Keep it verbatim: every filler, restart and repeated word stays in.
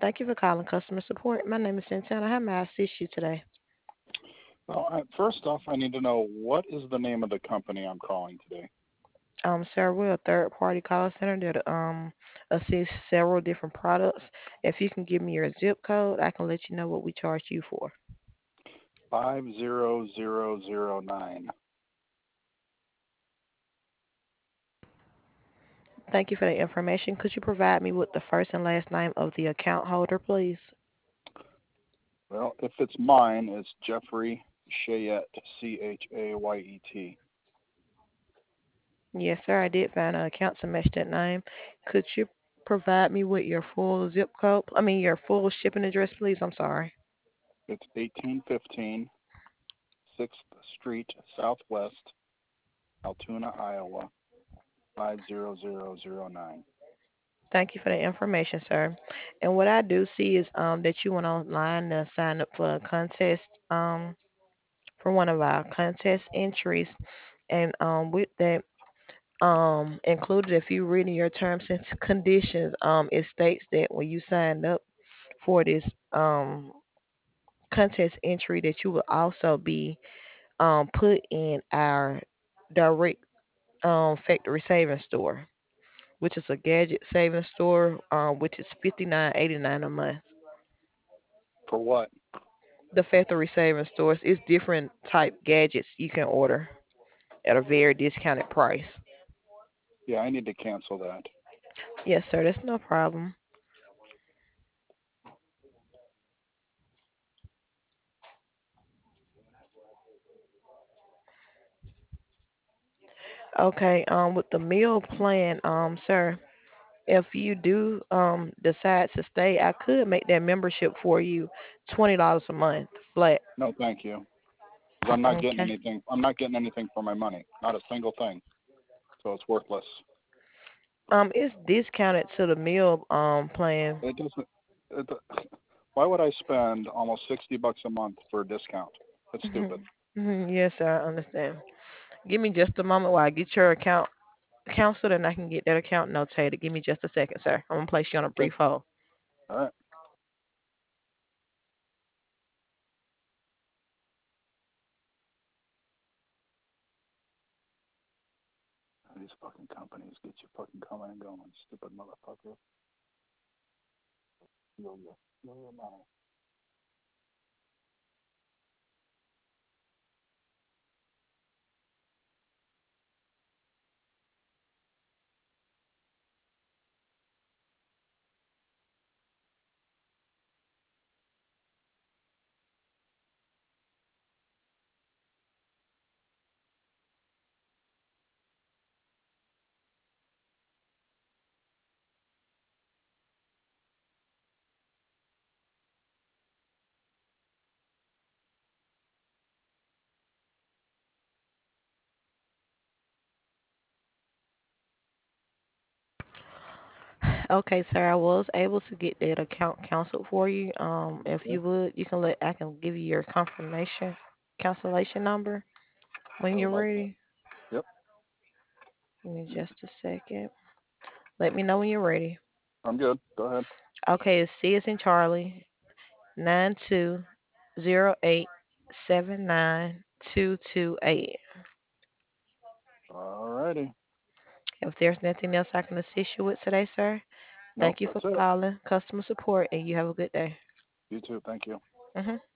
Thank you for calling customer support. My name is Santana. How may I assist you today? Well, I, first off, I need to know what is the name of the company I'm calling today. Um, sir, we're a third party call center that um assists several different products. If you can give me your zip code, I can let you know what we charge you for. Five zero zero zero nine. Thank you for the information. Could you provide me with the first and last name of the account holder, please? Well, if it's mine, it's Jeffrey Chayette, C H A Y E T. Yes, sir. I did find an account to match that name. Could you provide me with your full zip code? I mean, your full shipping address, please. I'm sorry. It's eighteen fifteen Sixth Street Southwest, Altoona, Iowa, five zero zero zero nine. Thank you for the information, sir. And what I do see is um that you went online to sign up for a contest um for one of our contest entries, and um with that um included, if you read in your terms and conditions, um it states that when you signed up for this um contest entry that you will also be um put in our direct um factory savings store, which is a gadget savings store, um, which is fifty nine eighty nine a month. For what? The factory savings stores is different type gadgets you can order at a very discounted price. Yeah, I need to cancel that. Yes, sir, that's no problem. Okay, um, with the meal plan, um, sir, if you do um decide to stay, I could make that membership for you twenty dollars a month flat. No, thank you. Because I'm not getting Okay. anything. I'm not getting anything for my money. Not a single thing. So it's worthless. Um, it's discounted to the meal um plan. It doesn't. It, why would I spend almost sixty bucks a month for a discount? That's stupid. Yes, sir, I understand. Give me just a moment while I get your account counseled and I can get that account notated. Give me just a second, sir. I'm gonna place you on a Okay. brief hold. All right. These fucking companies get you fucking coming and going, stupid motherfucker. Yo, yo, yo, yo, man. Okay, sir, I was able to get that account canceled for you. Um, if Okay. you would, you can let I can give you your confirmation cancellation number when I you're would like that. ready. Yep. Give me just a second. Let me know when you're ready. I'm good. Go ahead. Okay, it's C as in Charlie, nine two zero eight seven nine two two eight. All righty. If there's nothing else I can assist you with today, sir, Nope, thank you that's for it. calling customer support and you have a good day. You too. Thank you. Hmm